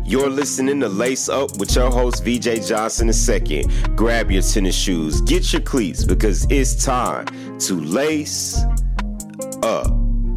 You're listening to Lace Up with your host, VJ Johnson II. Grab your tennis shoes, get your cleats, because it's time to lace up.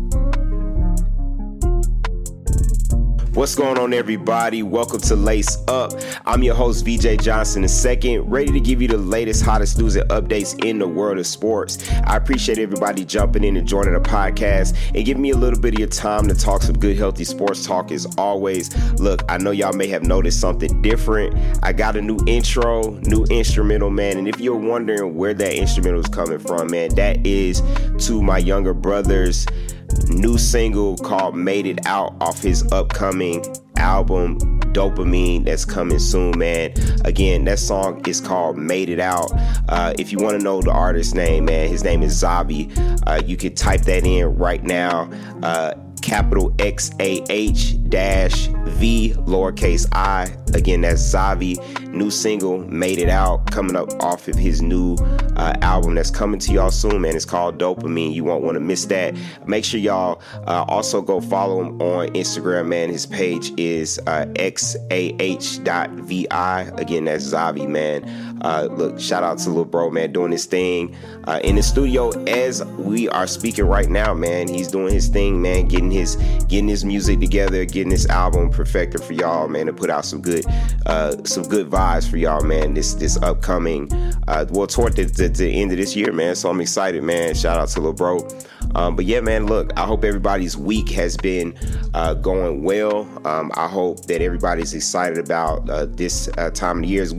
What's going on, everybody? Welcome to Lace Up. I'm your host, VJ Johnson II, ready to give you the latest, hottest news and updates in the world of sports. I appreciate everybody jumping in and joining the podcast and giving me a little bit of your time to talk some good, healthy sports talk as always. Look, I know y'all may have noticed something different. I got a new intro, new instrumental, man. And if you're wondering where that instrumental is coming from, man, that is to my younger brother's new single called Made It Out off his upcoming album Dopamine that's coming soon, man. Again, that song is called Made It Out. If you want to know the artist's name, man, his name is Xavi. You can type that in right now. Capital XAH dash V lowercase I. Again, that's Xavi. New single, Made It Out, coming up off of his new album that's coming to y'all soon, man. It's called Dopamine. You won't want to miss that. Make sure y'all also go follow him on Instagram, man. His page is xah.vi. Again, that's Xavi, man. Look, shout out to little bro, man, doing his thing in the studio as we are speaking right now, man. He's doing his thing, man, getting his music together, getting this album perfected for y'all, man, to put out some good vibes for y'all, man. This upcoming, toward the end of this year, man. So I'm excited, man. Shout out to lil bro. But yeah, man, look, I hope everybody's week has been going well. I hope that everybody's excited about this time of the year as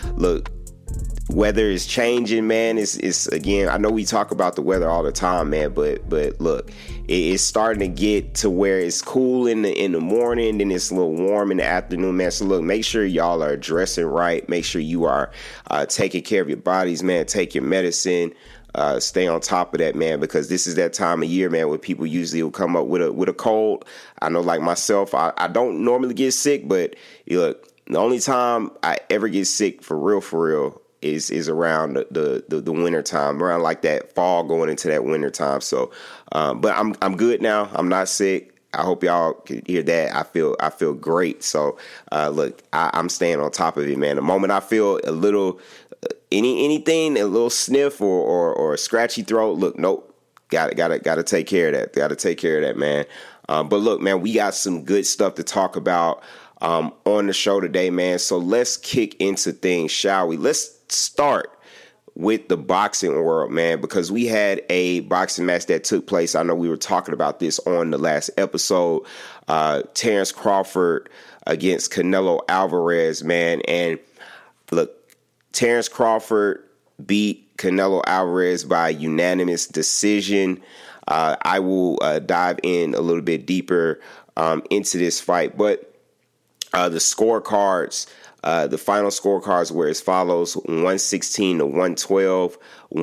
weather is changing, man. It's again, I know we talk about the weather all the time, man, but look, it's starting to get to where it's cool in the morning, then it's a little warm in the afternoon, man. So look, make sure y'all are dressing right. Make sure you are taking care of your bodies, man. Take your medicine. Stay on top of that, man, because this is that time of year, man, where people usually will come up with a cold. I know, like myself, I don't normally get sick, but look, the only time I ever get sick for real is around the winter time, around like that fall going into that winter time. So, but I'm good now. I'm not sick. I hope y'all can hear that. I feel great. So, look, I'm staying on top of it, man. The moment I feel a little anything, a little sniff or a scratchy throat, look, nope, gotta take care of that. Gotta take care of that, man. But look, man, we got some good stuff to talk about on the show today, man. So let's kick into things, shall we? Let's start with the boxing world, man, because we had a boxing match that took place. I know we were talking about this on the last episode. Terrence Crawford against Canelo Alvarez, man. And look, Terrence Crawford beat Canelo Alvarez by unanimous decision. I will dive in a little bit deeper into this fight, but the scorecards, the final scorecards were as follows: 116 to 112,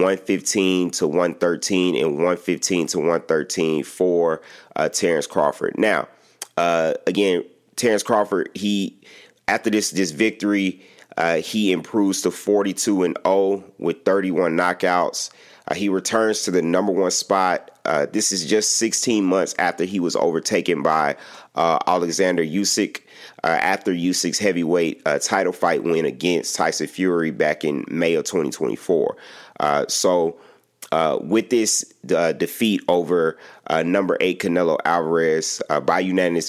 115 to 113, and 115 to 113 for Terrence Crawford. Now, again, Terrence Crawford, after this victory, he improves to 42-0 with 31 knockouts. He returns to the number one spot. This is just 16 months after he was overtaken by Alexander Usyk after Usyk's heavyweight title fight win against Tyson Fury back in May of 2024. So with this defeat over number 8 Canelo Alvarez by unanimous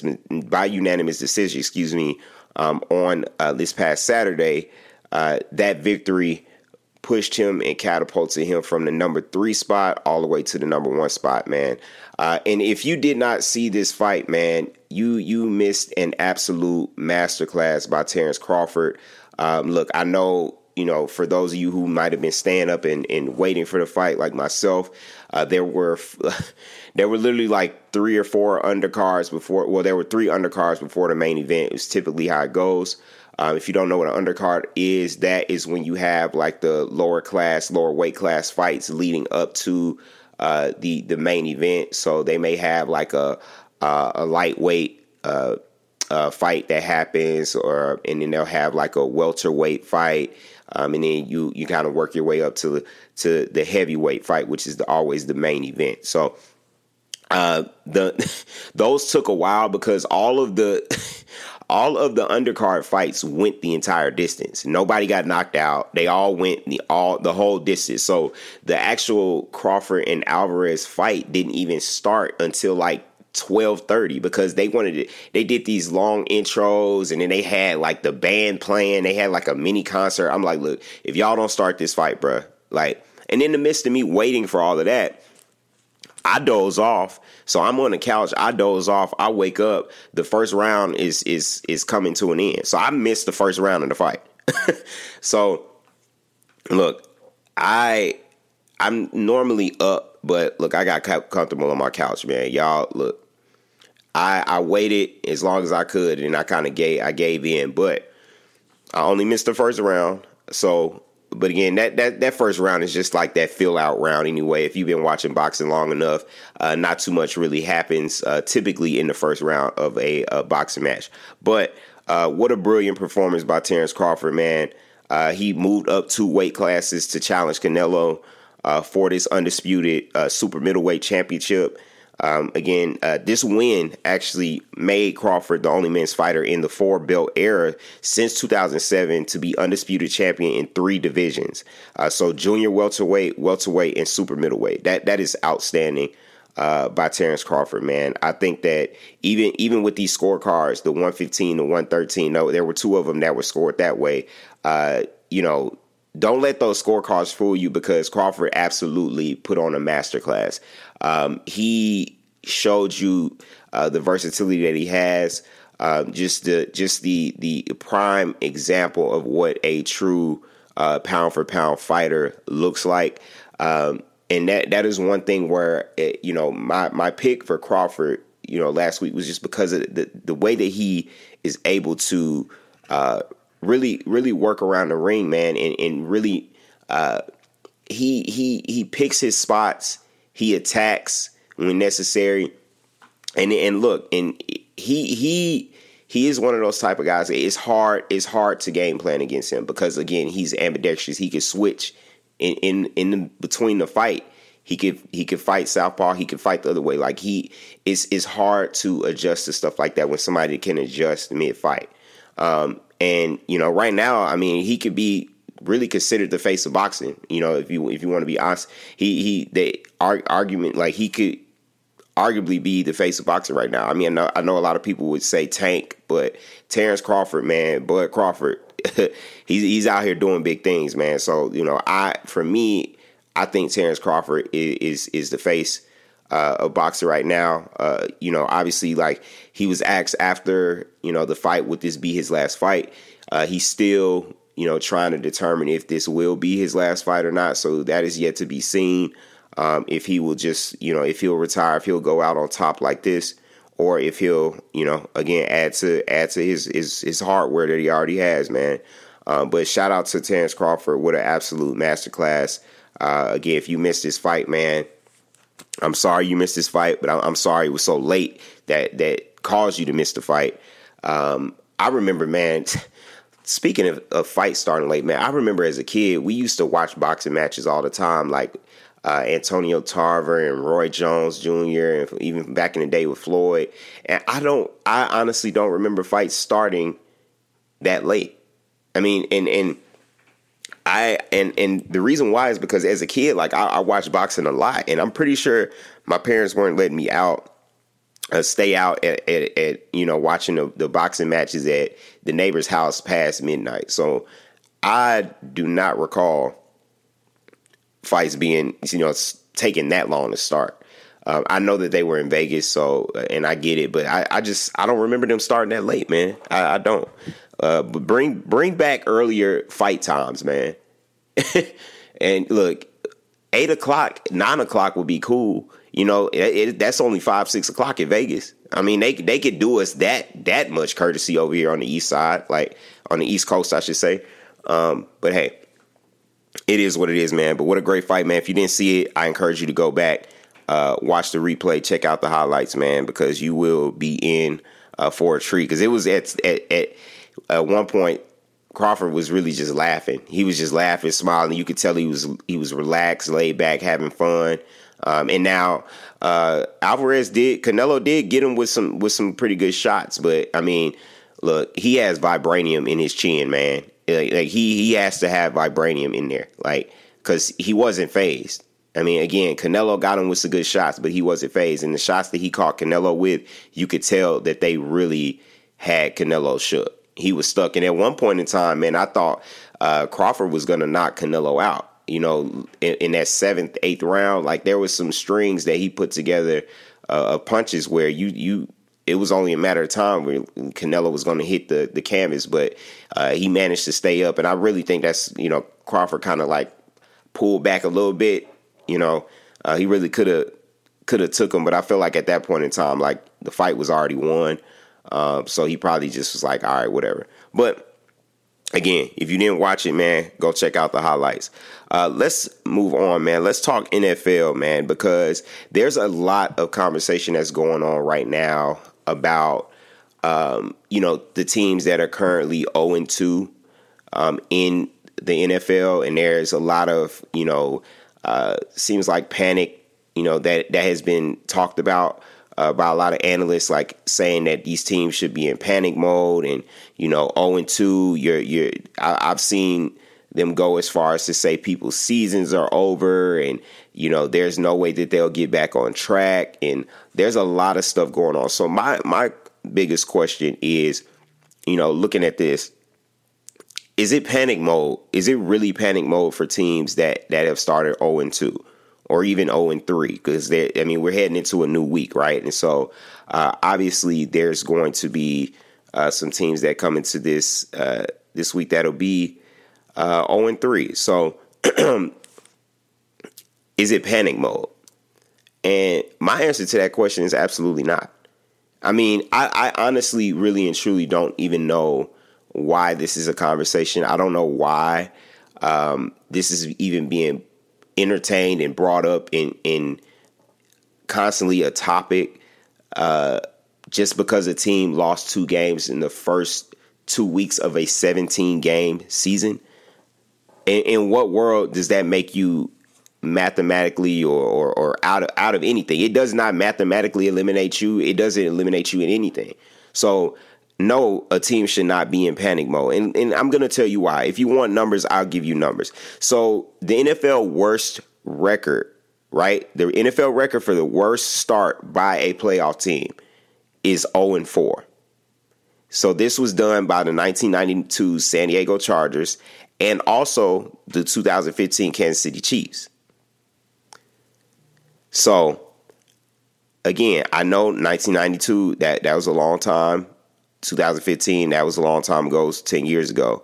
decision, on this past Saturday, that victory pushed him and catapulted him from the number 3 spot all the way to the number 1 spot, man. And if you did not see this fight, man, you missed an absolute masterclass by Terrence Crawford. Look, I know, for those of you who might have been staying up and waiting for the fight, like myself, there were literally like 3 or 4 undercards before. Well, there were 3 undercards before the main event. It's typically how it goes. If you don't know what an undercard is, that is when you have like the lower weight class fights leading up to the main event. So they may have like a lightweight fight that happens, and then they'll have like a welterweight fight, and then you kind of work your way up to the heavyweight fight, which is always the main event. So those took a while because all of the all of the undercard fights went the entire distance. Nobody got knocked out. They all went the whole distance. So the actual Crawford and Alvarez fight didn't even start until like 12:30 because they did these long intros and then they had like the band playing. They had like a mini concert. I'm like, look, if y'all don't start this fight, bruh, like, and in the midst of me waiting for all of that, I doze off. So I'm on the couch. I doze off. I wake up. The first round is coming to an end. So I missed the first round of the fight. So look, I'm normally up, but look, I got comfortable on my couch, man. Y'all, look, I waited as long as I could, and I kind of gave in, but I only missed the first round. So. But again, that first round is just like that fill out round anyway. If you've been watching boxing long enough, not too much really happens typically in the first round of a boxing match. But what a brilliant performance by Terrence Crawford, man. He moved up 2 weight classes to challenge Canelo for this undisputed super middleweight championship. Again, this win actually made Crawford the only men's fighter in the 4-belt era since 2007 to be undisputed champion in 3 divisions. So junior welterweight, and super middleweight. That is outstanding by Terrence Crawford, man. I think that even with these scorecards, the 115, the 113, no, there were 2 of them that were scored that way. Don't let those scorecards fool you because Crawford absolutely put on a masterclass. He showed you the versatility that he has, just the prime example of what a true pound for pound fighter looks like. And that is one thing where my pick for Crawford, last week was just because of the way that he is able to really work around the ring, man, and really he picks his spots, he attacks when necessary, and look, and he is one of those type of guys. It's hard to game plan against him because again he's ambidextrous. He can switch in between the fight. He could fight southpaw. He could fight the other way. Like it's hard to adjust to stuff like that when somebody can adjust mid fight. And right now, I mean, he could be really considered the face of boxing. If you want to be honest, argument like he could arguably be the face of boxing right now. I mean, I know a lot of people would say Tank, but Terrence Crawford, man, Bud Crawford, he's out here doing big things, man. So I think Terrence Crawford is the face of boxing right now. Obviously, like he was asked after the fight, would this be his last fight? He's still trying to determine if this will be his last fight or not. So that is yet to be seen. If he will just if he'll retire, if he'll go out on top like this, or if he'll again add to his hardware that he already has, man. But shout out to Terrence Crawford. What an absolute masterclass. Again, if you missed this fight, man, I'm sorry you missed this fight, but I'm sorry it was so late that caused you to miss the fight. I remember, man, speaking of fights starting late, man, I remember as a kid, we used to watch boxing matches all the time, like Antonio Tarver and Roy Jones Jr., and even back in the day with Floyd. And I honestly don't remember fights starting that late. I mean, and the reason why is because as a kid, like I watched boxing a lot, and I'm pretty sure my parents weren't letting me stay out at watching the boxing matches at the neighbor's house past midnight. So I do not recall fights being taking that long to start. I know that they were in Vegas, so and I get it, but I don't remember them starting that late, man. I don't. But bring back earlier fight times, man. And look, 8 o'clock, 9 o'clock would be cool. That's only 5, 6 o'clock in Vegas. I mean, they could do us that much courtesy over here on the east side, like on the East Coast, I should say. But hey, it is what it is, man. But what a great fight, man. If you didn't see it, I encourage you to go back, watch the replay, check out the highlights, man, because you will be in for a treat. Because it was at one point, Crawford was really just laughing. He was just laughing, smiling. You could tell he was relaxed, laid back, having fun. And now Canelo did get him with some pretty good shots. But I mean, Look, he has vibranium in his chin, man. Like he has to have vibranium in there, like, because he wasn't phased. I mean, again, Canelo got him with some good shots, but he wasn't phased. And the shots that he caught Canelo with, you could tell that they really had Canelo shook. He was stuck. And at one point in time, man, I thought Crawford was going to knock Canelo out. You know, in that 7th, 8th round, like there was some strings that he put together of punches where it was only a matter of time where Canelo was going to hit the canvas, but he managed to stay up. And I really think that's, you know, Crawford kind of like pulled back a little bit. You know, he really could have took him, but I feel like at that point in time, like the fight was already won. So he probably just was like, all right, whatever. But again, if you didn't watch it, man, go check out the highlights. Let's move on, man. Let's talk NFL, man, because there's a lot of conversation that's going on right now about, you know, the teams that are currently 0-2 in the NFL. And there's a lot of, you know, seems like panic, you know, that has been talked about by a lot of analysts, like saying that these teams should be in panic mode, and you know, 0-2. I've seen them go as far as to say people's seasons are over, and you know, there's no way that they'll get back on track, and there's a lot of stuff going on. So my biggest question is, you know, looking at this, is it panic mode? Is it really panic mode for teams that have started 0-2? Or even 0-3, because we're heading into a new week, right? And so obviously there's going to be some teams that come into this week that'll be 0-3. So is it panic mode? And my answer to that question is absolutely not. I mean, I honestly, really and truly don't even know why this is a conversation. I don't know why this is even being entertained and brought up in constantly a topic, just because a team lost 2 games in the first 2 weeks of a 17-game season. In what world does that make you mathematically or out of anything? It does not mathematically eliminate you. It doesn't eliminate you in anything. So no, a team should not be in panic mode. And I'm going to tell you why. If you want numbers, I'll give you numbers. So the NFL worst record, right? The NFL record for the worst start by a playoff team is 0-4. So this was done by the 1992 San Diego Chargers and also the 2015 Kansas City Chiefs. So again, I know 1992, that was a long time. 2015, that was a long time ago. It was 10 years ago.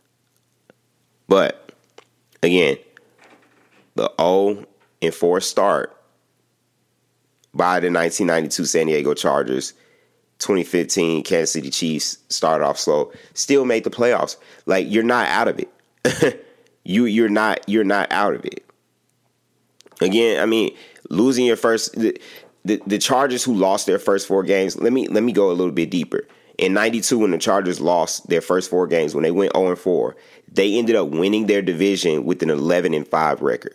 But again, the 0-4 start by the 1992 San Diego Chargers, 2015 Kansas City Chiefs started off slow, still made the playoffs. Like, you're not out of it. You're not out of it. Again, I mean, losing your first, the Chargers who lost their first 4 games. Let me go a little bit deeper. In 92, when the Chargers lost their first 4 games, when they went 0-4, they ended up winning their division with an 11-5 record.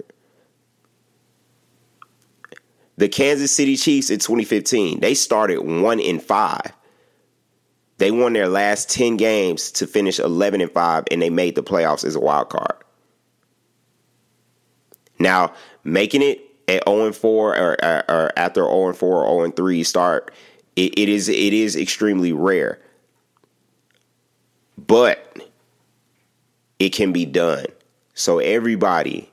The Kansas City Chiefs in 2015, they started 1-5. They won their last 10 games to finish 11-5, and they made the playoffs as a wild card. Now, making it at 0-4 or after 0-4 or 0-3 start, it is extremely rare, but it can be done. So everybody,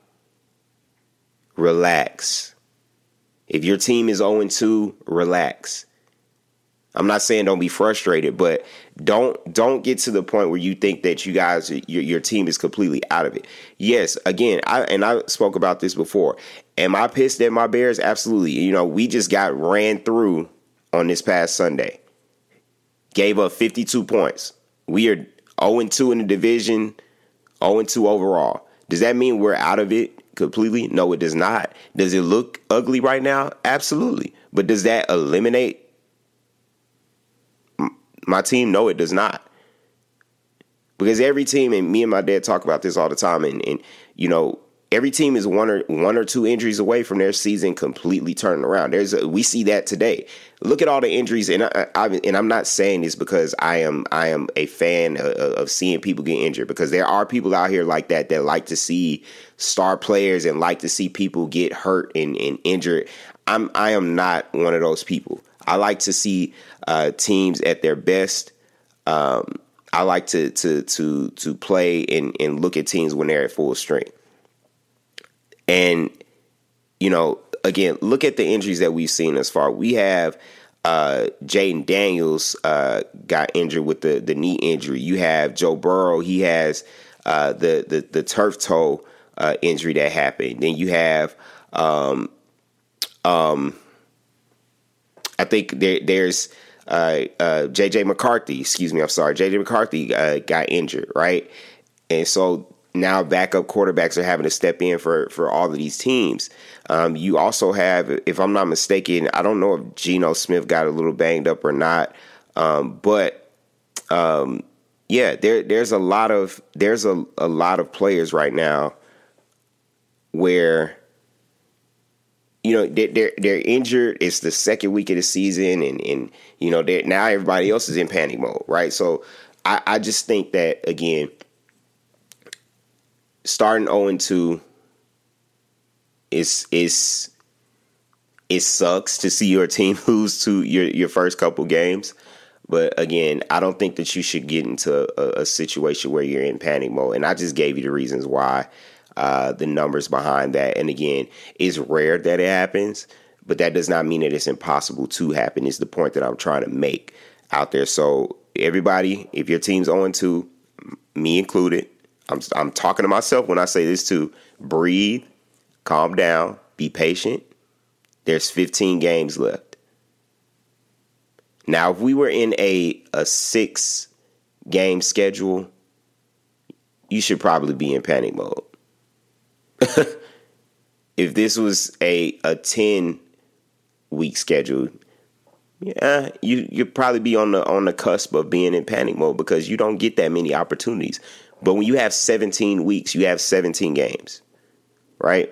relax. If your team is 0-2, relax. I'm not saying don't be frustrated, but don't get to the point where you think that you guys, your team is completely out of it. Yes, again, I spoke about this before. Am I pissed at my Bears? Absolutely. You know, we just got ran through on this past Sunday. Gave up 52 points. We are 0-2 in the division, 0-2 overall. Does that mean we're out of it completely? No, it does not. Does it look ugly right now? Absolutely. But does that eliminate my team? No, it does not. Because every team, and me and my dad talk about this all the time, and you know, every team is one or two injuries away from their season completely turning around. We see that today. Look at all the injuries, and I'm not saying this because I am a fan of seeing people get injured, because there are people out here like that like to see star players and like to see people get hurt and injured. I am not one of those people. I like to see teams at their best. I like to play and look at teams when they're at full strength. And, again, look at the injuries that we've seen thus far. We have Jaden Daniels got injured with the knee injury. You have Joe Burrow. He has the turf toe injury that happened. Then you have I think there's JJ McCarthy. Excuse me, I'm sorry. JJ McCarthy got injured, right? And so now backup quarterbacks are having to step in for all of these teams. You also have, if I'm not mistaken, I don't know if Geno Smith got a little banged up or not, but there's a lot of players right now where they're injured. It's the second week of the season, and now everybody else is in panic mode, right? So I just think that, again, starting 0-2, it sucks to see your team lose to your first couple games. But again, I don't think that you should get into a situation where you're in panic mode. And I just gave you the reasons why, the numbers behind that. And again, it's rare that it happens, but that does not mean that it's impossible to happen. Is the point that I'm trying to make out there. So everybody, if your team's 0-2, me included, I'm talking to myself when I say this too. Breathe, calm down, be patient. There's 15 games left. Now, if we were in a 6-game schedule, you should probably be in panic mode. If this was a 10-week schedule, you'd probably be on the cusp of being in panic mode, because you don't get that many opportunities. But when you have 17 weeks, you have 17 games, right?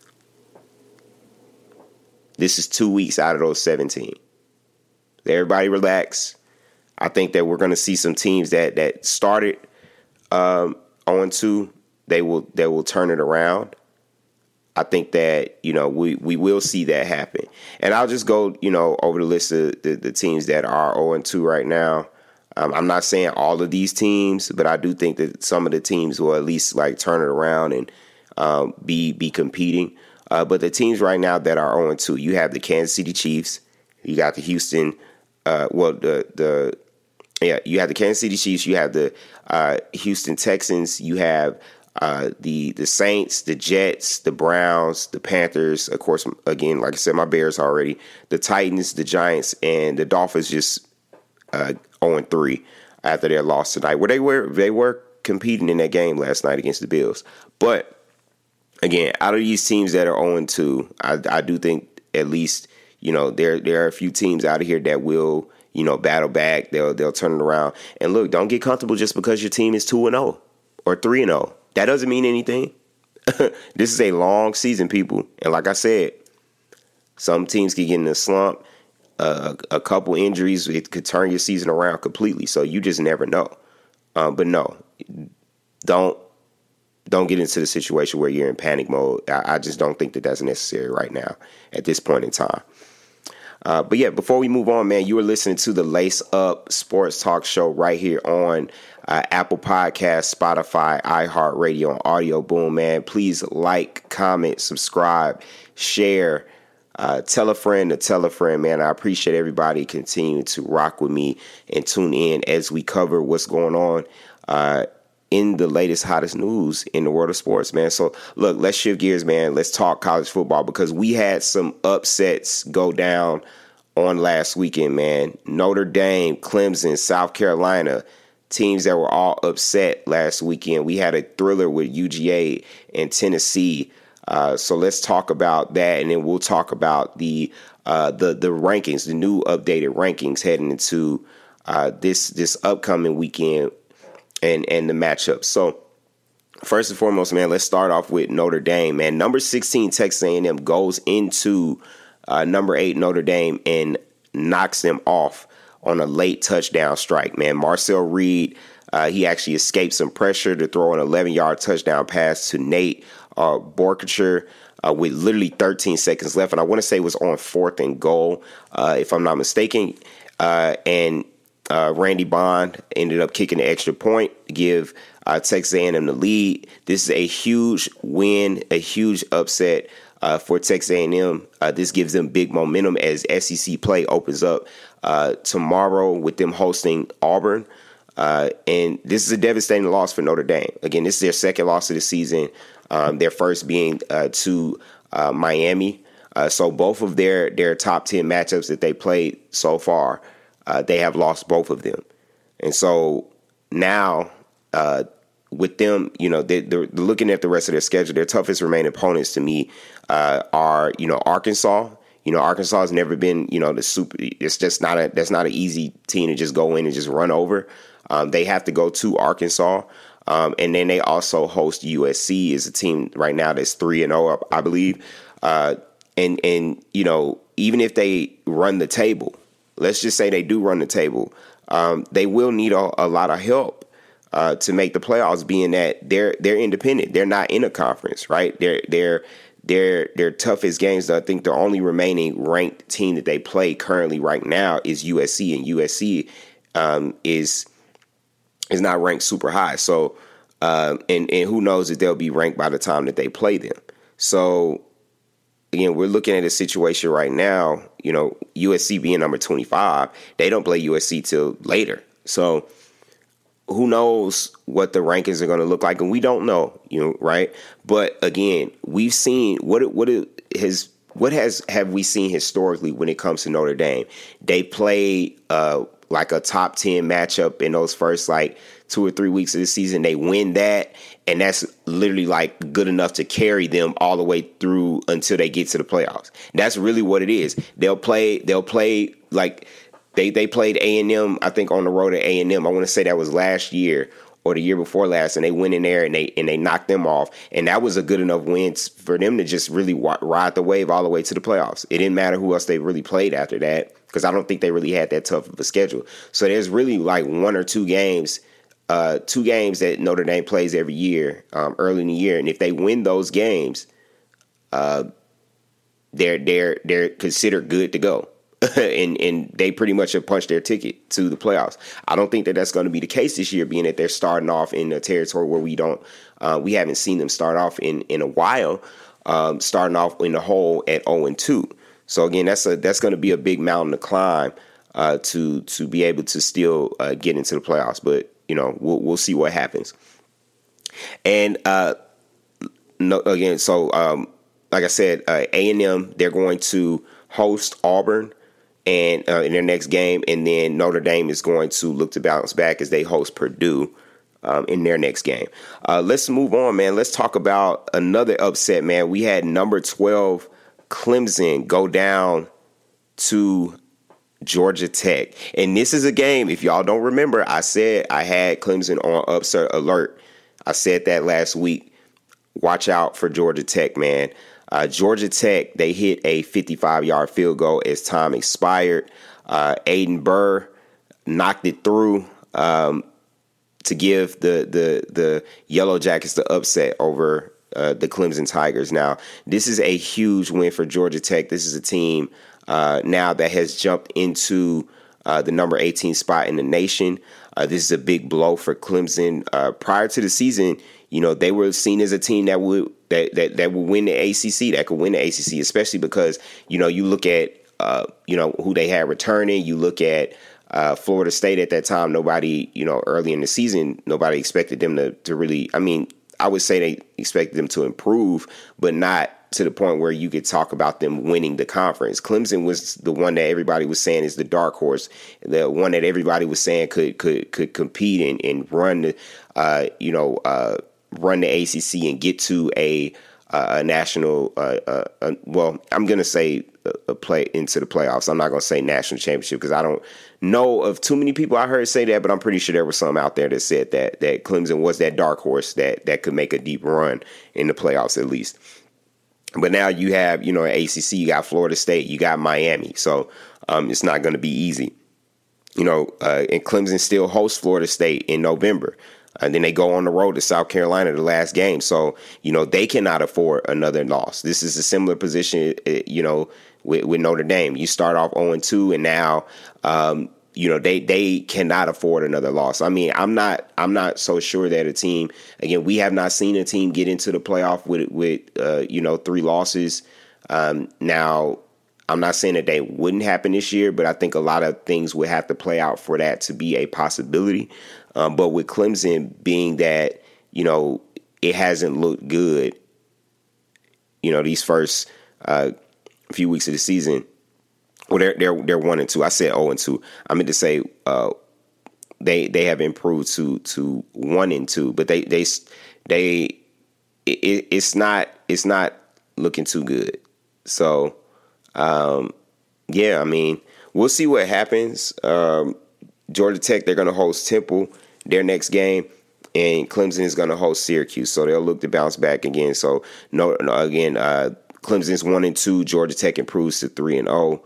This is 2 weeks out of those 17. Everybody relax. I think that we're going to see some teams that started 0-2, they will turn it around. I think that, we will see that happen. And I'll just go, over the list of the teams that are 0-2 right now. I'm not saying all of these teams, but I do think that some of the teams will at least turn it around and be competing. But the teams right now that are 0-2, you have the Kansas City Chiefs, you got the Houston. You have the Kansas City Chiefs, you have the Houston Texans, you have the Saints, the Jets, the Browns, the Panthers. Of course, again, like I said, my Bears already. The Titans, the Giants, and the Dolphins just 0-3 after their loss tonight. Where they were competing in that game last night against the Bills. But again, out of these teams that are 0-2, I do think at least there are a few teams out of here that will battle back. They'll turn it around. And look, don't get comfortable just because your team is 2-0 or 3-0. That doesn't mean anything. This is a long season, people. And like I said, some teams can get in a slump. A couple injuries, it could turn your season around completely. So you just never know. But no, don't get into the situation where you're in panic mode. I just don't think that that's necessary right now at this point in time. But yeah, before we move on, man, you are listening to the Lace Up Sports Talk Show right here on Apple Podcasts, Spotify, iHeartRadio, and Audio Boom, man. Please like, comment, subscribe, share, tell a friend to tell a friend, man. I appreciate everybody continuing to rock with me and tune in as we cover what's going on in the latest, hottest news in the world of sports, man. So, look, let's shift gears, man. Let's talk college football, because we had some upsets go down on last weekend, man. Notre Dame, Clemson, South Carolina, teams that were all upset last weekend. We had a thriller with UGA and Tennessee. So let's talk about that, and then we'll talk about the rankings, the new updated rankings heading into this upcoming weekend and the matchup. So First and foremost, man, let's start off with Notre Dame, man. Number 16 Texas A&M goes into number 8 Notre Dame and knocks them off on a late touchdown strike, man. Marcel Reed, he actually escaped some pressure to throw an 11-yard touchdown pass to Nate Borkacher with literally 13 seconds left. And I want to say it was on 4th and goal, if I'm not mistaken. And Randy Bond ended up kicking the extra point to give Texas A&M the lead. This is a huge win, a huge upset for Texas A&M. This gives them big momentum as SEC play opens up tomorrow with them hosting Auburn. And this is a devastating loss for Notre Dame. Again, this is their second loss of the season, their first being to Miami. So both of their top 10 matchups that they played so far, they have lost both of them. And so now with them, they're looking at the rest of their schedule. Their toughest remaining opponents to me are, Arkansas. Arkansas has never been, the super. It's just that's not an easy team to just go in and just run over. They have to go to Arkansas. And then they also host USC, is a team right now that's 3-0, I believe. And even if they run the table, let's just say they do run the table, they will need a lot of help to make the playoffs, being that they're independent. They're not in a conference, right? Their toughest games, I think the only remaining ranked team that they play currently right now is USC, and USC is not ranked super high. So, and who knows if they'll be ranked by the time that they play them. So, again, we're looking at a situation right now, USC being number 25, they don't play USC till later. So who knows what the rankings are going to look like, and we don't know, right? But again, we've seen have we seen historically when it comes to Notre Dame? They play like a top 10 matchup in those first 2 or 3 weeks of the season. They win that, and that's literally good enough to carry them all the way through until they get to the playoffs. That's really what it is. They'll play they played A&M, I think, on the road at A&M. I want to say that was last year or the year before last, and they went in there and they knocked them off. And that was a good enough win for them to just really ride the wave all the way to the playoffs. It didn't matter who else they really played after that, because I don't think they really had that tough of a schedule. So there's really 1 or 2 games, 2 games that Notre Dame plays every year, early in the year. And if they win those games, they're considered good to go. and they pretty much have punched their ticket to the playoffs. I don't think that that's going to be the case this year, being that they're starting off in a territory where we haven't seen them start off in a while, starting off in the hole at 0-2. So again, that's going to be a big mountain to climb to be able to still get into the playoffs. But we'll see what happens. And again, so like I said, A&M, they're going to host Auburn and in their next game, and then Notre Dame is going to look to bounce back as they host Purdue in their next game. Let's move on, man. Let's talk about another upset, man. We had number 12 Clemson go down to Georgia Tech, and this is a game, if y'all don't remember, I said I had Clemson on upset alert. I said that last week. Watch out for Georgia Tech, man. Georgia Tech, they hit a 55-yard field goal as time expired. Aiden Burr knocked it through to give the Yellow Jackets the upset over the Clemson Tigers. Now, this is a huge win for Georgia Tech. This is a team now that has jumped into the number 18 spot in the nation. This is a big blow for Clemson. Prior to the season, they were seen as a team that would win the ACC, that could win the ACC, especially because, you look at, who they had returning. You look at Florida State at that time. Nobody, early in the season, nobody expected them to really, I would say they expected them to improve, but not to the point where you could talk about them winning the conference. Clemson was the one that everybody was saying is the dark horse, the one that everybody was saying could compete and run the, run the ACC and get to a national, I'm going to say a play into the playoffs. I'm not going to say national championship because I don't know of too many people I heard say that, but I'm pretty sure there was some out there that said that Clemson was that dark horse that could make a deep run in the playoffs at least. But now you have, at ACC, you got Florida State, you got Miami, so it's not going to be easy. And Clemson still hosts Florida State in November. And then they go on the road to South Carolina the last game. So, they cannot afford another loss. This is a similar position, with Notre Dame. You start off 0-2, and now, they cannot afford another loss. I mean, I'm not so sure that a team, again, we have not seen a team get into the playoff with 3 losses. Now, I'm not saying that they wouldn't happen this year, but I think a lot of things would have to play out for that to be a possibility. But with Clemson being that, it hasn't looked good, these first few weeks of the season. Well, they're 1-2. I said 0-2. I meant to say they have improved to 1-2, but it's not looking too good. So I mean, we'll see what happens. Georgia Tech, they're going to host Temple their next game, and Clemson is going to host Syracuse, so they'll look to bounce back again. So Clemson's 1-2. Georgia Tech improves to 3-0.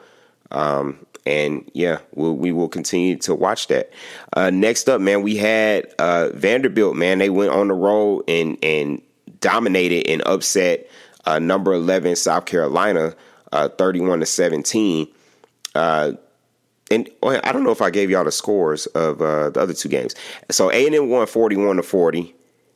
We will continue to watch that. Next up, man, we had Vanderbilt. Man, they went on the road and dominated and upset number 11 South Carolina, 31-17. And I don't know if I gave y'all the scores of the other 2 games. So A&M won 41-40.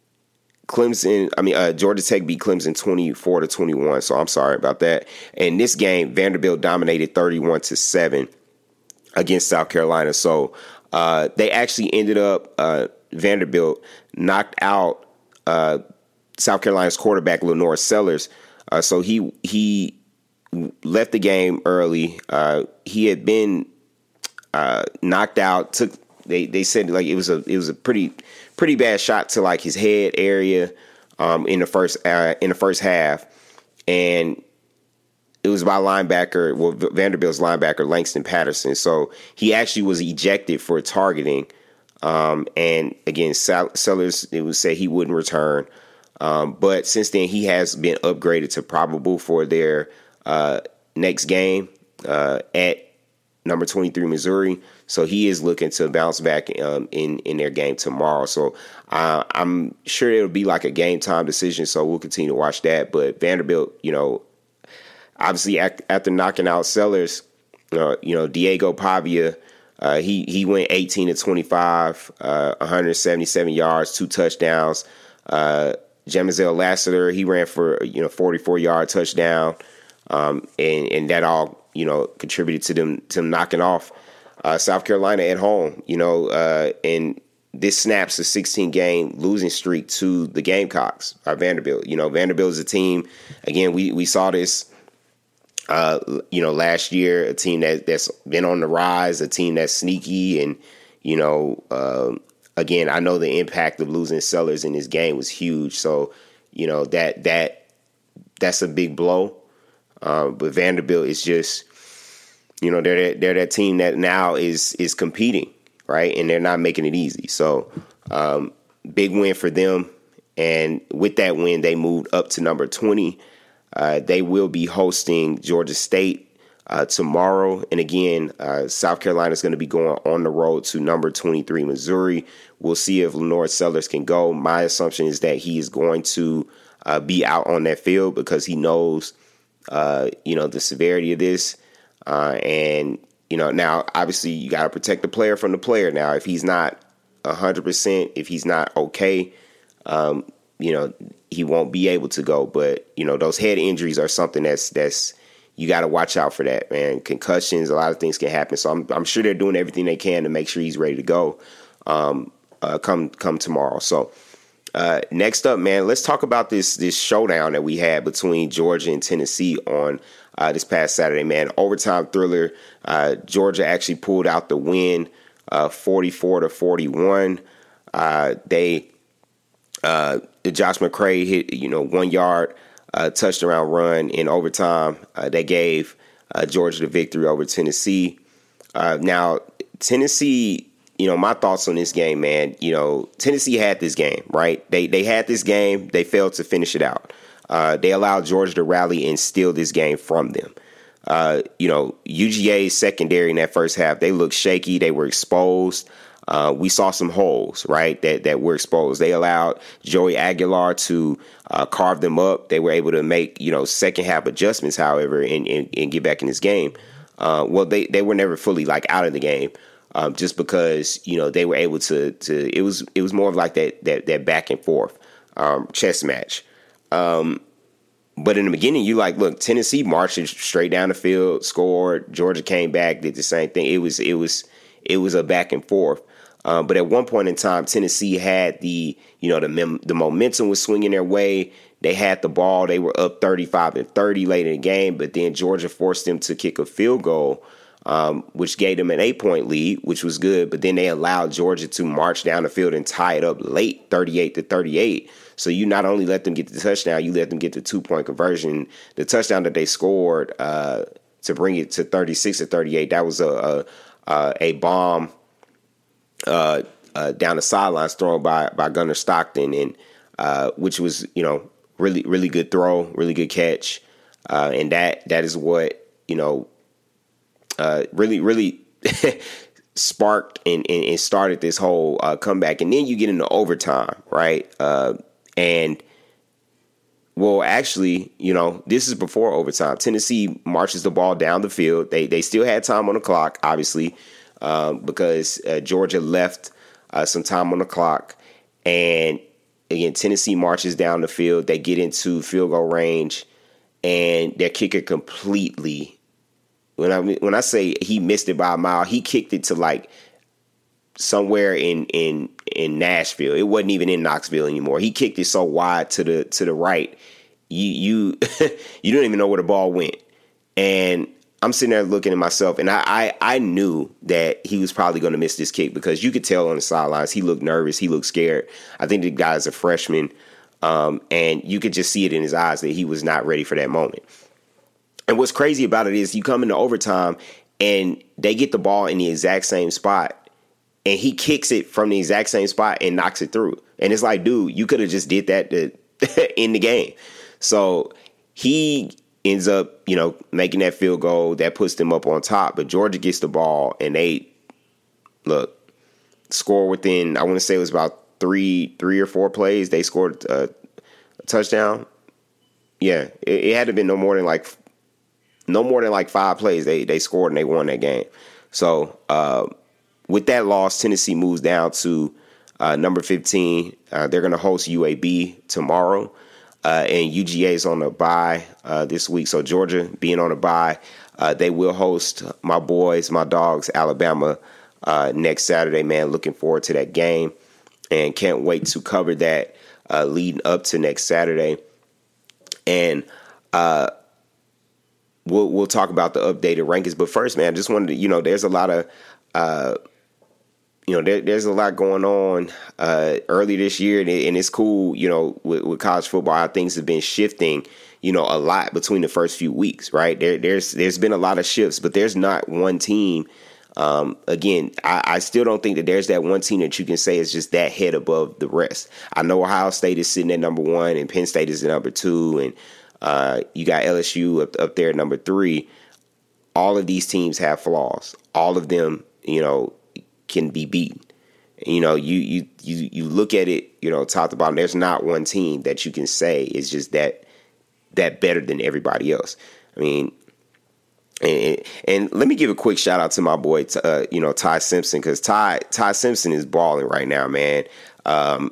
Georgia Tech beat Clemson 24-21. So I'm sorry about that. And this game, Vanderbilt dominated 31-7 against South Carolina. So they actually ended up Vanderbilt knocked out South Carolina's quarterback Lenore Sellers. So he left the game early. He had been knocked out. They said like it was a pretty bad shot to like his head area in the first half, and it was by Vanderbilt's linebacker Langston Patterson. So he actually was ejected for targeting. And again, Sellers, it was said he wouldn't return. But since then, he has been upgraded to probable for their next game at number 23 Missouri. So he is looking to bounce back in their game tomorrow. So I'm sure it'll be like a game time decision. So we'll continue to watch that. But Vanderbilt, obviously after knocking out Sellers, Diego Pavia, he went 18-25, 177 yards, 2 touchdowns. Jamizel Lassiter, he ran for 44-yard touchdown, and that all contributed to them knocking off South Carolina at home. And this snaps a 16-game losing streak to the Gamecocks by Vanderbilt. Vanderbilt is a team. Again, we saw this. Last year, a team that's been on the rise, a team that's sneaky, and again, I know the impact of losing Sellers in this game was huge. So, that's a big blow. But Vanderbilt is just, they're that team that now is competing, right? And they're not making it easy. So, big win for them. And with that win, they moved up to number 20. They will be hosting Georgia State tomorrow. And again, South Carolina is going to be going on the road to number 23 Missouri. We'll see if Lenore Sellers can go. My assumption is that he is going to be out on that field because he knows, the severity of this. And now obviously you got to protect the player from the player. Now, if he's not 100%, if he's not okay, he won't be able to go. But, those head injuries are something that's you got to watch out for that, man. Concussions, a lot of things can happen. So I'm sure they're doing everything they can to make sure he's ready to go come tomorrow. So next up, man, let's talk about this showdown that we had between Georgia and Tennessee on this past Saturday, man. Overtime thriller. Georgia actually pulled out the win, 44-41. Josh McCray hit, 1 yard touchdown run in overtime. They gave Georgia the victory over Tennessee. Now, Tennessee, my thoughts on this game, man. Tennessee had this game, right? They had this game. They failed to finish it out. They allowed Georgia to rally and steal this game from them. UGA's secondary in that first half, they looked shaky. They were exposed. We saw some holes, right, that were exposed. They allowed Joey Aguilar to carve them up. They were able to make, second half adjustments, however, and get back in this game. They were never fully out of the game, just because, they were able to it was more of like that back and forth chess match. But in the beginning, look, Tennessee marched straight down the field, scored. Georgia came back, did the same thing. It was a back and forth. But at one point in time, Tennessee had the momentum was swinging their way. They had the ball. They were up 35-30 late in the game, but then Georgia forced them to kick a field goal, which gave them an 8-point lead, which was good. But then they allowed Georgia to march down the field and tie it up late, 38-38. So you not only let them get the touchdown, you let them get the 2-point conversion. The touchdown that they scored to bring it to 36-38, that was a bomb down the sidelines thrown by Gunnar Stockton, and which was really, really good throw, really good catch, and that is what really, really sparked and started this whole comeback. And then you get into overtime, right? And well, actually, this is before overtime. Tennessee marches the ball down the field. They still had time on the clock, obviously, because Georgia left some time on the clock. And again, Tennessee marches down the field. They get into field goal range, and their kicker completely. When I say he missed it by a mile, he kicked it to somewhere in Nashville. It wasn't even in Knoxville anymore. He kicked it so wide to the right, you you don't even know where the ball went. And I'm sitting there looking at myself, and I knew that he was probably going to miss this kick, because you could tell on the sidelines he looked nervous, he looked scared. I think the guy's a freshman, and you could just see it in his eyes that he was not ready for that moment. And what's crazy about it is you come into overtime, and they get the ball in the exact same spot, and he kicks it from the exact same spot and knocks it through. And it's like, dude, you could have just did that in the game. So he ends up, making that field goal that puts them up on top. But Georgia gets the ball, and they score within, I want to say it was about three or four plays. They scored a touchdown. Yeah, it had to have been no more than 5 plays. They scored and they won that game. So with that loss, Tennessee moves down to number 15. They're going to host UAB tomorrow. And UGA is on a bye this week. So Georgia being on a bye, they will host my boys, my dogs, Alabama, next Saturday, man. Looking forward to that game and can't wait to cover that leading up to next Saturday. And we'll talk about the updated rankings. But first, man, I just wanted to, there's a lot of there's a lot going on early this year, and it's cool, with college football, how things have been shifting, a lot between the first few weeks, right? There's been a lot of shifts, but there's not one team. Again, I still don't think that there's that one team that you can say is just that head above the rest. I know Ohio State is sitting at number 1, and Penn State is at number 2, and you got LSU up there at number 3. All of these teams have flaws. All of them, can be beaten. You look at it, top to bottom. There's not one team that you can say is just that better than everybody else. I mean, and let me give a quick shout out to my boy, Ty Simpson, because Ty Simpson is balling right now, man. I'm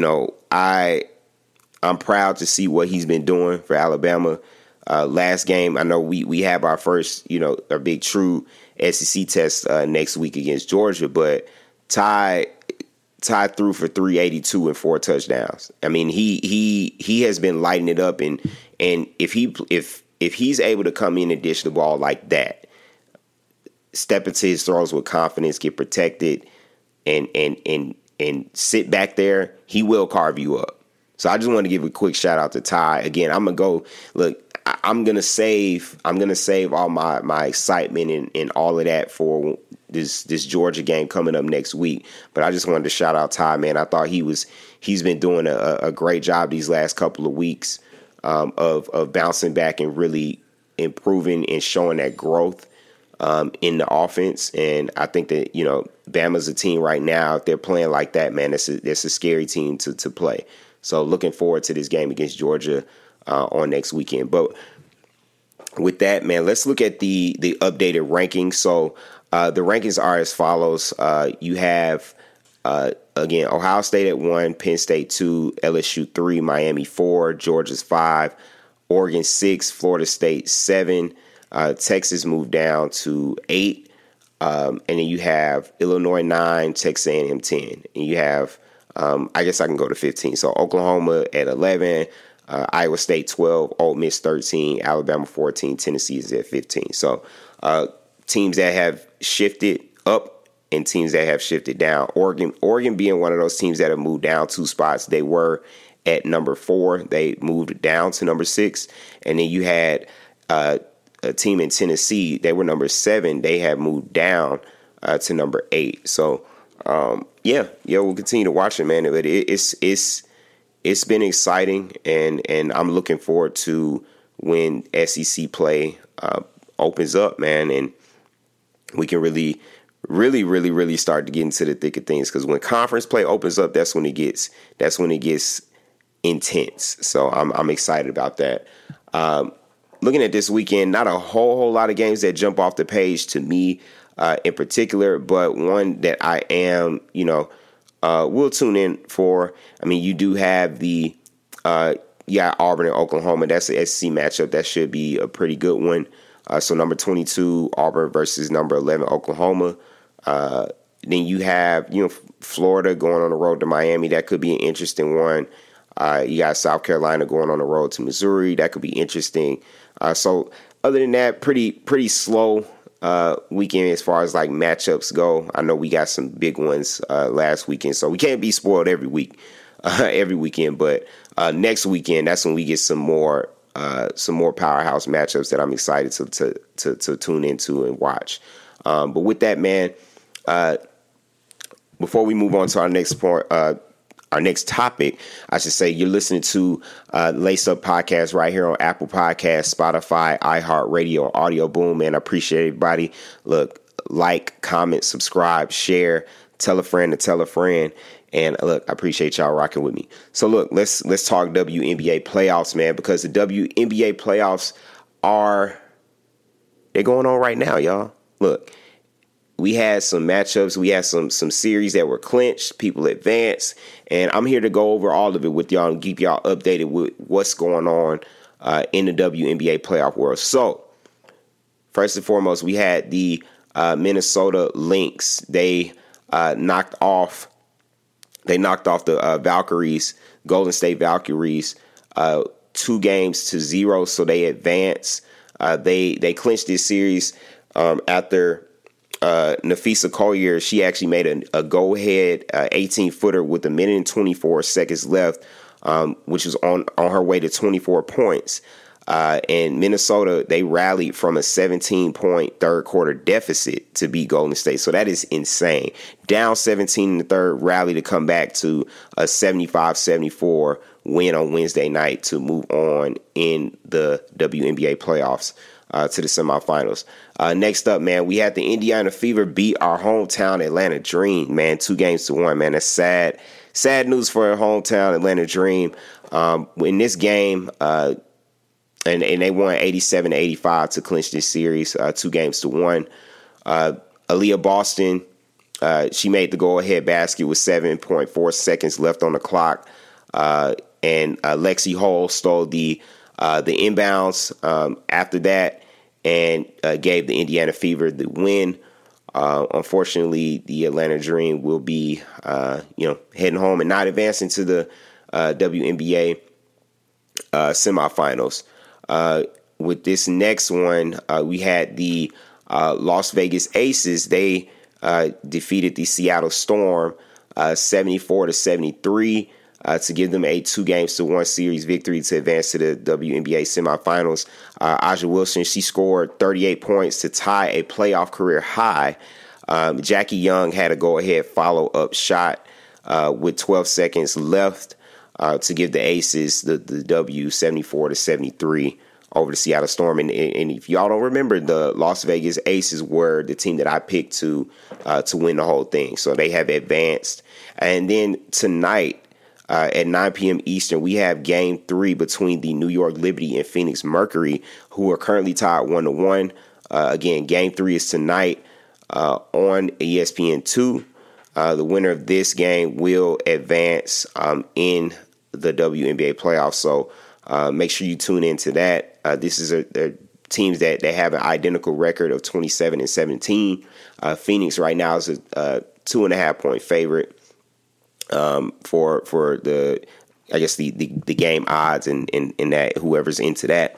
proud to see what he's been doing for Alabama. Last game, I know we have our first, our big true SEC test next week against Georgia, but Ty threw for 382 and 4 touchdowns. I mean, he has been lighting it up, and if he's able to come in and dish the ball like that, step into his throws with confidence, get protected, and sit back there, he will carve you up. So I just want to give a quick shout out to Ty. Again, I'm gonna go look. I'm gonna save all my excitement and all of that for this Georgia game coming up next week. But I just wanted to shout out Ty, man. I thought he's been doing a great job these last couple of weeks of bouncing back and really improving and showing that growth in the offense. And I think that, Bama's a team right now. If they're playing like that, man, it's a scary team to play. So looking forward to this game against Georgia on next weekend. But with that, man, let's look at the updated rankings. So the rankings are as follows. You have, again, Ohio State at 1, Penn State 2, LSU 3, Miami 4, Georgia's 5, Oregon 6, Florida State 7, Texas moved down to 8, and then you have Illinois 9, Texas A&M 10, and you have, I guess I can go to 15. So Oklahoma at 11, Iowa State 12, Ole Miss 13, Alabama 14, Tennessee is at 15. So teams that have shifted up and teams that have shifted down. Oregon being one of those teams that have moved down 2 spots. They were at number 4. They moved down to number 6. And then you had a team in Tennessee. They were number 7. They have moved down to number 8. So, we'll continue to watch it, man. But it's been exciting, and I'm looking forward to when SEC play opens up, man, and we can really start to get into the thick of things. Because when conference play opens up, that's when it gets intense. So I'm excited about that. Looking at this weekend, not a whole lot of games that jump off the page to me in particular, but one that I am, will tune in for. I mean, you do have the Auburn and Oklahoma. That's the SEC matchup. That should be a pretty good one. So number 22 Auburn versus number 11 Oklahoma. Then you have Florida going on the road to Miami. That could be an interesting one. You got South Carolina going on the road to Missouri. That could be interesting. So other than that, pretty slow weekend as far as like matchups go. I know we got some big ones last weekend, so we can't be spoiled every weekend. But next weekend, that's when we get some more powerhouse matchups that I'm excited to tune into and watch. But with that, man, before we move on to our next part, our next topic, I should say, you're listening to Lace Up Podcast right here on Apple Podcasts, Spotify, iHeartRadio, Audio Boom. Man, I appreciate everybody. Look, like, comment, subscribe, share, tell a friend to tell a friend. And look, I appreciate y'all rocking with me. So look, let's talk WNBA playoffs, man, because the WNBA playoffs they're going on right now, y'all. Look, we had some matchups. We had some series that were clinched. People advanced. And I'm here to go over all of it with y'all and keep y'all updated with what's going on in the WNBA playoff world. So, first and foremost, we had the Minnesota Lynx. They knocked off the Valkyries, Golden State Valkyries, 2-0. So they advanced. They clinched this series after Nafisa Collier. She actually made a go-ahead 18-footer with 1 minute and 24 seconds left, which was on her way to 24 points. And Minnesota, they rallied from a 17-point third-quarter deficit to beat Golden State. So that is insane. Down 17 in the third, rally to come back to a 75-74 win on Wednesday night to move on in the WNBA playoffs to the semifinals. Next up, man, we had the Indiana Fever beat our hometown Atlanta Dream, man, 2-1, man. That's sad. Sad news for our hometown Atlanta Dream. In this game, and they won 87-85 to clinch this series, 2-1. Aaliyah Boston, she made the go-ahead basket with 7.4 seconds left on the clock. And Lexi Hull stole the inbounds after that and gave the Indiana Fever the win. Unfortunately, the Atlanta Dream will be heading home and not advancing to the WNBA semifinals. With this next one, we had the Las Vegas Aces. They defeated the Seattle Storm 74-73. to give them a 2-1 series victory to advance to the WNBA semifinals. A'ja Wilson, she scored 38 points to tie a playoff career high. Jackie Young had a go-ahead follow-up shot with 12 seconds left to give the Aces the W 74-73 over the Seattle Storm. And if y'all don't remember, the Las Vegas Aces were the team that I picked to win the whole thing. So they have advanced. And then tonight at 9 p.m. Eastern, we have Game 3 between the New York Liberty and Phoenix Mercury, who are currently tied 1-1. Again, Game 3 is tonight on ESPN2. The winner of this game will advance in the WNBA playoffs. So make sure you tune into that. This is a teams that they have an identical record of 27-17. Phoenix right now is a 2.5 point favorite for the, I guess the game odds and that whoever's into that.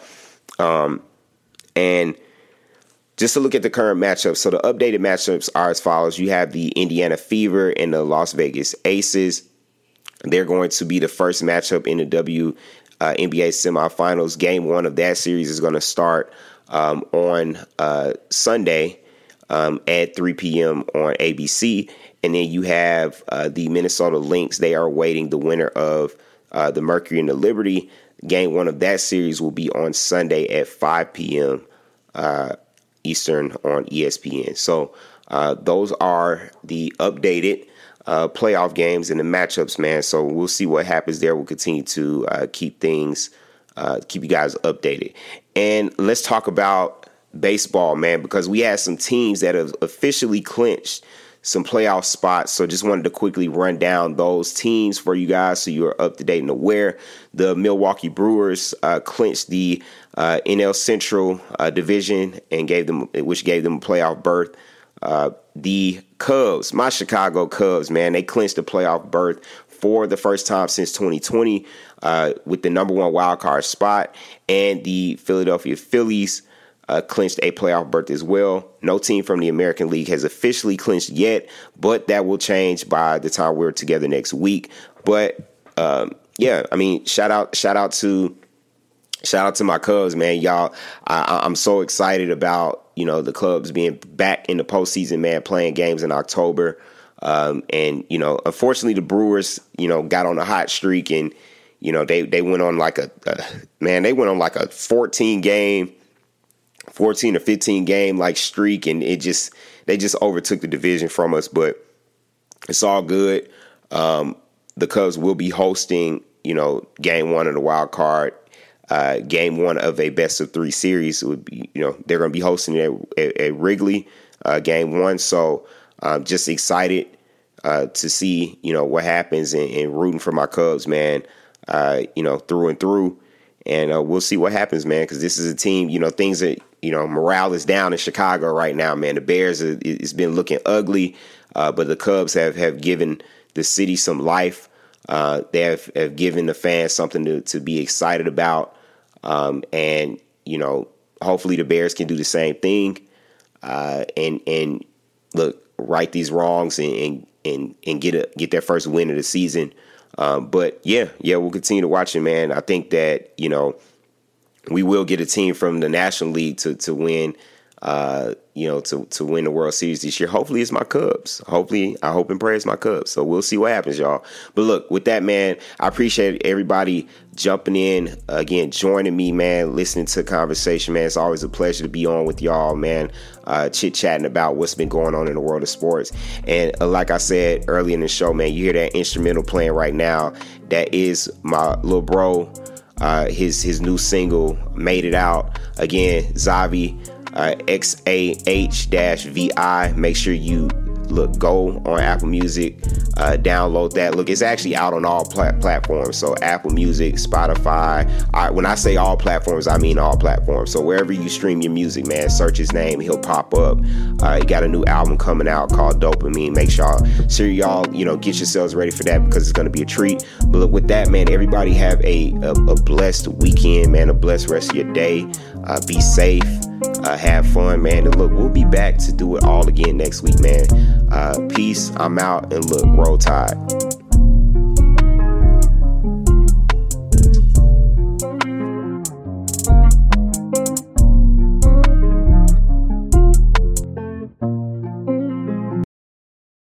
And just to look at the current matchups, so the updated matchups are as follows. You have the Indiana Fever and the Las Vegas Aces. They're going to be the first matchup in the WNBA semifinals. Game 1 of that series is going to start on Sunday at 3 p.m. on ABC. And then you have the Minnesota Lynx. They are awaiting the winner of the Mercury and the Liberty. Game 1 of that series will be on Sunday at 5 p.m. Eastern on ESPN. So those are the updated playoff games and the matchups, man. So we'll see what happens there. We'll continue to keep you guys updated. And let's talk about baseball, man, because we had some teams that have officially clinched some playoff spots. So just wanted to quickly run down those teams for you guys so you're up to date and aware. The Milwaukee Brewers clinched the NL Central division and which gave them a playoff berth. The Cubs, my Chicago Cubs, man, they clinched the playoff berth for the first time since 2020 with the number 1 wild card spot. And the Philadelphia Phillies clinched a playoff berth as well. No team from the American League has officially clinched yet, but that will change by the time we're together next week. But yeah, I mean, shout out to my Cubs, man. Y'all, I'm so excited about, the Cubs being back in the postseason, man, playing games in October. And, unfortunately the Brewers, got on a hot streak and, they went on like a 14 or 15 game like streak. And they just overtook the division from us, but it's all good. The Cubs will be hosting, game 1 of the wild card. Game 1 of a best of 3 series would be, they're going to be hosting it at Wrigley, game 1. So just excited to see, what happens and rooting for my Cubs, man, through and through. And we'll see what happens, man, because this is a team, things that, morale is down in Chicago right now, man. The Bears, it's been looking ugly, but the Cubs have given the city some life. They have given the fans something to be excited about. And, hopefully the Bears can do the same thing, and look, right these wrongs and get their first win of the season. But yeah, we'll continue to watch it, man. I think that, we will get a team from the National League to win, to win the World Series this year. Hopefully it's my Cubs. I hope and pray it's my Cubs. So we'll see what happens, y'all. But look, with that, man, I appreciate everybody jumping in, again, joining me, man, listening to conversation, man. It's always a pleasure to be on with y'all, man, chit-chatting about what's been going on in the world of sports. And like I said earlier in the show, man, you hear that instrumental playing right now. That is my little bro, his new single, Made It Out. Again, Xavi, XAH-VI. Make sure you go on Apple Music, download that. Look, it's actually out on all platforms. So Apple Music, Spotify. When I say all platforms, I mean all platforms. So wherever you stream your music, man, search his name, he'll pop up. He got a new album coming out called Dopamine. Make sure y'all, get yourselves ready for that because it's going to be a treat. But look, with that, man, everybody have a blessed weekend, man, a blessed rest of your day. Be safe. Have fun, man. And look, we'll be back to do it all again next week, man. Peace. I'm out. And look, roll tide.